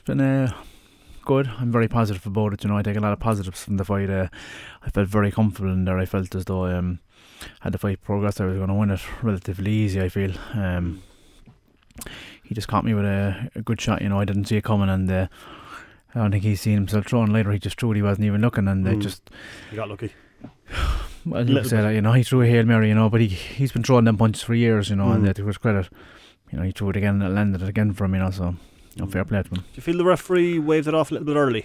been good. I'm very positive about it. I take a lot of positives from the fight. I felt very comfortable in there. I felt as though had the fight progressed, I was going to win it relatively easy, I feel. He just caught me with a good shot. I didn't see it coming, and I don't think he's seen himself throwing later. He just threw it. He wasn't even looking, and he got lucky. Well, you say that, he threw a Hail Mary, but he's been throwing them punches for years, and to his credit, he threw it again and it landed it again for him, so fair play to him. Do you feel the referee waved it off a little bit early?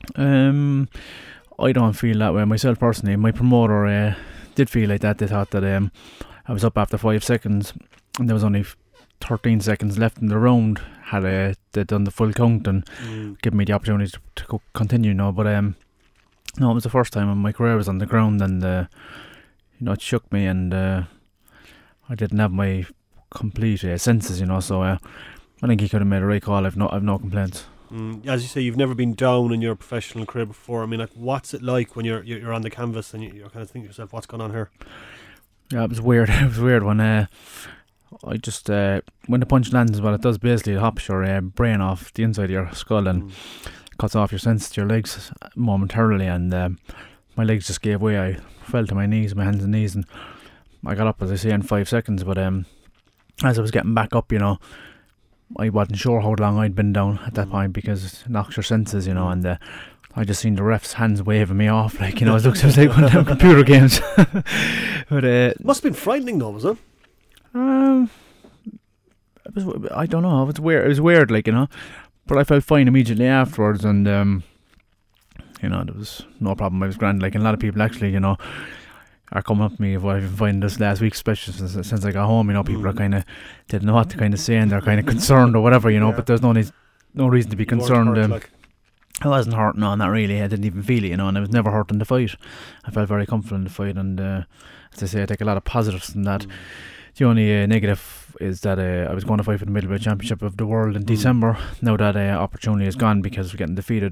I don't feel that way myself personally. My promoter did feel like that. They thought that I was up after 5 seconds and there was only 13 seconds left in the round. Had they done the full count and given me the opportunity to continue, but no, it was the first time in my career I was on the ground, and it shook me, and I didn't have my complete senses, so I think he could have made a right call. I've no complaints. As you say, you've never been down in your professional career before. I mean, what's it like when you're on the canvas and you're kind of thinking to yourself, what's going on here? Yeah, it was weird. It was weird when I just when the punch lands, what it does basically, it hops your brain off the inside of your skull and cuts off your sense to your legs momentarily, and my legs just gave way. I fell to my knees, my hands and knees, and I got up, as I say, in 5 seconds. But as I was getting back up, I wasn't sure how long I'd been down at that point, because it knocks your senses, and I just seen the ref's hands waving me off, like, it was like one of them computer games. But it must have been frightening though, was it? I don't know. It was weird, like, but I felt fine immediately afterwards, and there was no problem. I was grand. Like, and a lot of people actually, are coming up to me. I've been finding this last week, especially since I got home. People are kind of didn't know what to kind of say, and they're kind of concerned or whatever, But there's no reason to be concerned. I wasn't hurt, no, not really. I didn't even feel it, and I was never hurt in the fight. I felt very comfortable in the fight, and as I say, I take a lot of positives from that. The only negative is that I was going to fight for the middleweight championship of the world in December. Now that opportunity is gone because we're getting defeated.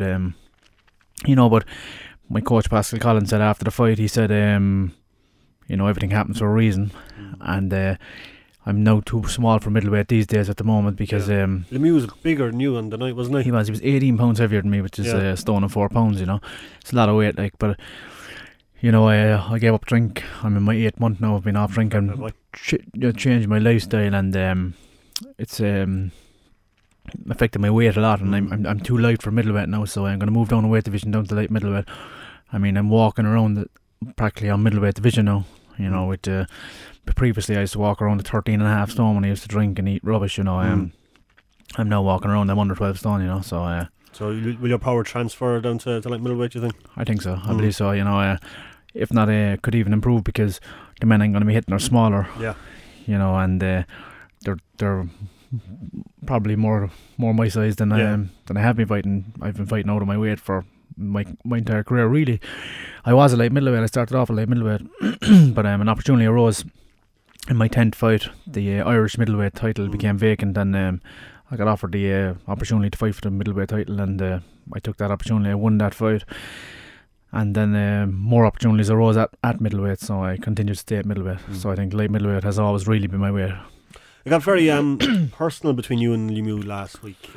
But my coach Pascal Collins said after the fight, he said, everything happens for a reason, and I'm now too small for middleweight these days at the moment, because Lemieux was bigger than you on the night, wasn't he? He was 18 pounds heavier than me, which is a stone and 4 pounds. It's a lot of weight, like, but. I gave up drink. I'm in my 8th month now. I've been off drinking, changed my lifestyle, and it's affected my weight a lot. And I'm too light for middleweight now, so I'm going to move down a weight division down to light middleweight. I mean, I'm walking around practically on middleweight division now. With previously I used to walk around at 13.5 stone when I used to drink and eat rubbish. I'm now walking around. I'm under 12 stone. So. So will your power transfer down to light middleweight, do you think? I think so. I believe so. If not, could even improve, because the men I'm going to be hitting are smaller. Yeah. And they're probably more my size than I have been fighting. I've been fighting out of my weight for my entire career. Really, I was a light middleweight. I started off a light middleweight, but an opportunity arose in my 10th fight. The Irish middleweight title became vacant, and I got offered the opportunity to fight for the middleweight title, and I took that opportunity. I won that fight, and then more opportunities arose at middleweight, so I continued to stay at middleweight. So I think light middleweight has always really been my weight. It got very personal between you and Lemieux last week.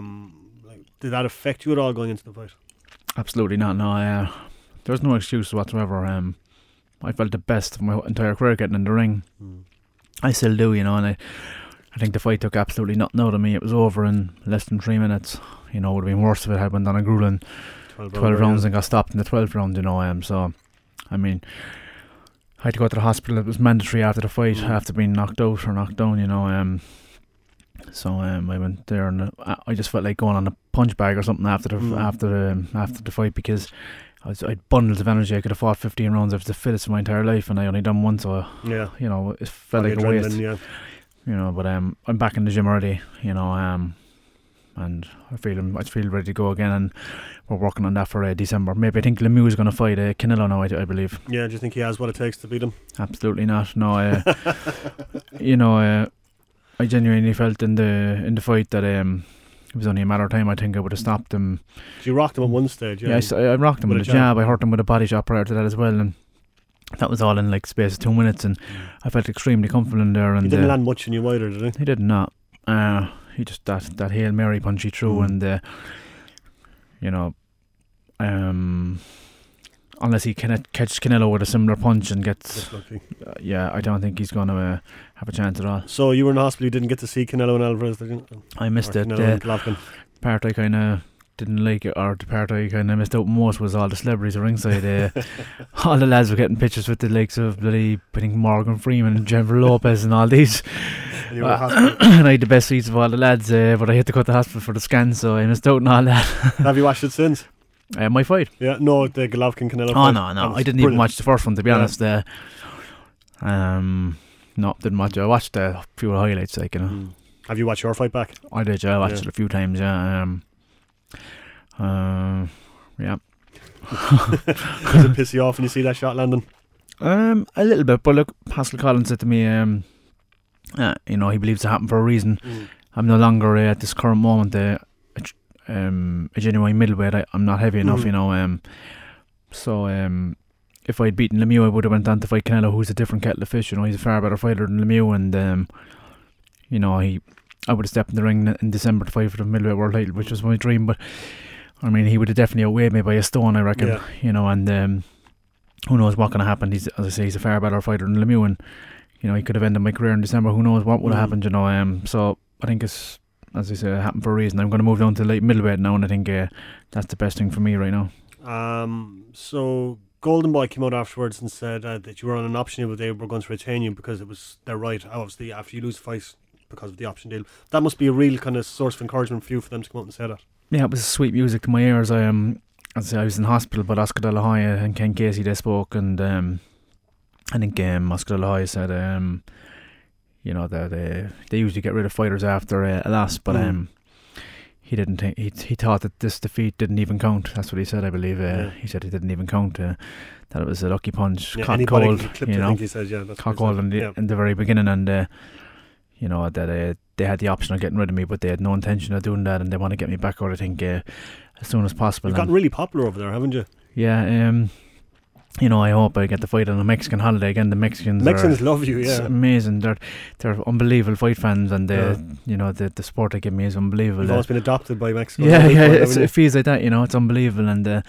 Did that affect you at all going into the fight? Absolutely not. No, there's no excuse whatsoever. I felt the best of my entire career getting in the ring. I still do, and I think the fight took absolutely nothing out of me. It was over in less than 3 minutes. It would have been worse if it had went on a grueling 12 rounds and got stopped in the 12th round. So, I mean, I had to go to the hospital. It was mandatory after the fight, after being knocked out or knocked down. So I went there, and I just felt like going on a punch bag or something after the fight, because I had bundles of energy. I could have fought 15 rounds. I was the fittest of my entire life, and I only done one. So it felt like a waste. Yeah. But I'm back in the gym already, and I feel ready to go again, and we're working on that for December. Maybe I think Lemieux is going to fight Canelo now, I believe. Yeah, do you think he has what it takes to beat him? Absolutely not. No, I genuinely felt in the fight that it was only a matter of time. I think I would have stopped him. You rocked him at one stage, yeah? Yeah, I rocked him with a jab. I hurt him with a body shot prior to that as well, and that was all in like space of 2 minutes, and I felt extremely comfortable in there. And he didn't land much in you either, did he? He did not. he just that Hail Mary punch he threw, and you know, unless he can catch Canelo with a similar punch and gets I don't think he's going to have a chance at all. So you were in the hospital, you didn't get to see Canelo and Alvarez, did you? I missed it. Golovkin. Part I kind of didn't like it, or the part I kind of missed out most was all the celebrities at ringside. All the lads were getting pictures with the likes of bloody, I think, Morgan Freeman and Jennifer Lopez and all these. And you were in hospital. And I had the best seats of all the lads, but I had to go to the hospital for the scan, so I missed out on all that. Have you watched it since? My fight? Yeah, no, the Golovkin Canelo fight. No, I didn't even watch the first one, to be honest. No, didn't watch it. I watched a few highlights, like, you know. Have you watched your fight back? I did, yeah. I watched it a few times, yeah. Yeah. Does it piss you off when you see that shot landing? A little bit, but look, Pascal Collins said to me, you know, he believes it happened for a reason. I'm no longer at this current moment a genuine middleweight. I'm not heavy enough, you know. So if I'd beaten Lemieux, I would have went on to fight Canelo, who's a different kettle of fish. You know, he's a far better fighter than Lemieux, and you know, I would have stepped in the ring in December to fight for the middleweight world title, which was my dream. But I mean, he would have definitely outweighed me by a stone, I reckon. Yeah. You know, and who knows what can happen? As I say, he's a far better fighter than Lemieux, and you know, he could have ended my career in December. Who knows what would have happened? You know, so I think it's, as I say, it happened for a reason. I'm going to move down to light middleweight now, and I think that's the best thing for me right now. So Golden Boy came out afterwards and said that you were on an option deal, but they were going to retain you because it was their right, obviously, after you lose the fight because of the option deal. That must be a real kind of source of encouragement for you, for them to come out and say that. Yeah, it was sweet music to my ears. I was in hospital, but Oscar De La Hoya and Ken Casey, they spoke, and I think Oscar De La Hoya said you know, that they usually get rid of fighters after a loss, but he didn't think, he thought that this defeat didn't even count. That's what he said, I believe. He said it didn't even count, that it was a lucky punch, caught cold, you know, I think he said, yeah, that's caught cold in the very beginning, and you know, that they had the option of getting rid of me, but they had no intention of doing that, and they want to get me back out, I think, as soon as possible. You've gotten really popular over there, haven't you? Yeah, you know, I hope I get to fight on a Mexican holiday again. The Mexicans love you, yeah. It's amazing. They're unbelievable fight fans, and you know, the support they give me is unbelievable. You've always been adopted by Mexico. Yeah, it feels like that, you know. It's unbelievable, and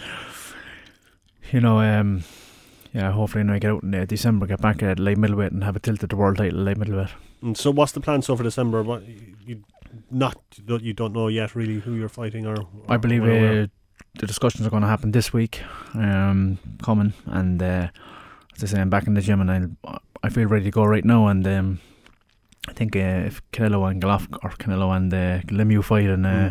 you know, yeah, hopefully when I get out in December, get back at light middleweight and have a tilt at the world title light middleweight. And so what's the plan for December? What you don't know yet really who you're fighting, or I believe the discussions are going to happen this week, coming, and as I say, I'm back in the gym, and I feel ready to go right now, and I think if Canelo and Lemieux fight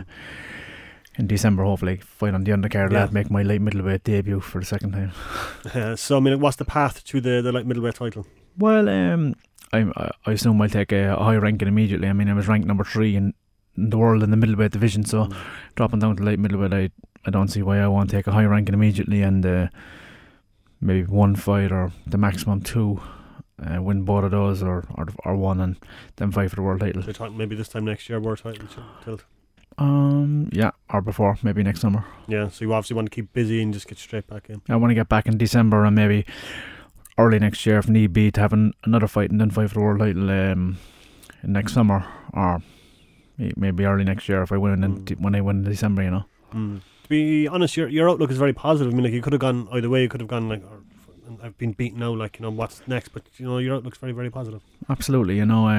in December, hopefully fight on the undercard, that'll make my light middleweight debut for the second time. So I mean, what's the path to the light middleweight title? Well, I assume I'll take a high ranking immediately. I mean, I was ranked number 3 in the world in the middleweight division, so dropping down to light middleweight, I don't see why I won't take a high ranking immediately, and maybe one fight or the maximum 2, win both of those, or one, and then fight for the world title. So you're talking maybe this time next year, world title tilt? Yeah, or before, maybe next summer. Yeah, so you obviously want to keep busy and just get straight back in. I want to get back in December, and maybe early next year, if need be, to have another fight and then fight for the world title next summer, or maybe early next year if I win when I win in December, you know. To be honest, your outlook is very positive. I mean, like, you could have gone either way. You could have gone like, I've been beaten now, like, you know, what's next? But you know, your outlook's very, very positive. Absolutely, you know.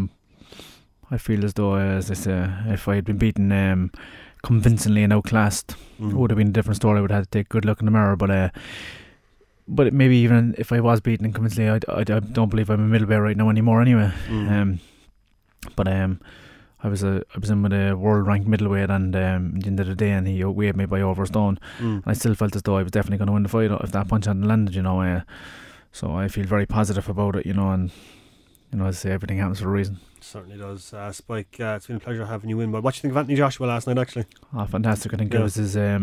I feel as though, as I say, if I had been beaten convincingly and outclassed, it would have been a different story. I would have had to take a good look in the mirror, but maybe even if I was beaten convincingly, I don't believe I'm a middleweight right now anymore anyway. But I was in with a world ranked middleweight, and at the end of the day, and he outweighed me by over a stone. And I still felt as though I was definitely going to win the fight if that punch hadn't landed, you know. So I feel very positive about it, you know, and you know, as I say, everything happens for a reason. Certainly does. Spike, it's been a pleasure having you in. But what do you think of Anthony Joshua last night, actually? Oh, fantastic. I think it was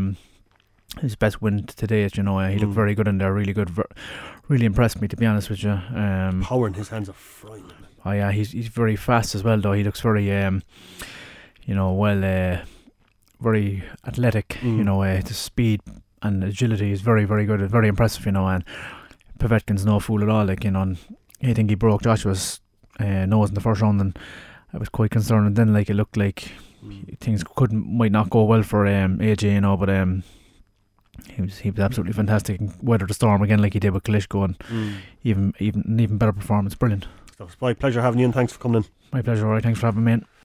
his best win to date, you know. He looked very good in there, really good, really impressed me, to be honest with you. Power in his hands are frightening. Oh yeah, he's very fast as well, though. He looks very you know, very athletic, you know. The speed and agility is very, very good, very impressive, you know. And Povetkin's no fool at all, like, you know. And I think he broke Joshua's nose in the first round, and I was quite concerned, and then like it looked like things might not go well for AJ, you know, but he was absolutely fantastic and weathered the storm again like he did with Klitschko, and even better performance. Brilliant. It's my pleasure having you, and thanks for coming in. My pleasure, alright, thanks for having me in.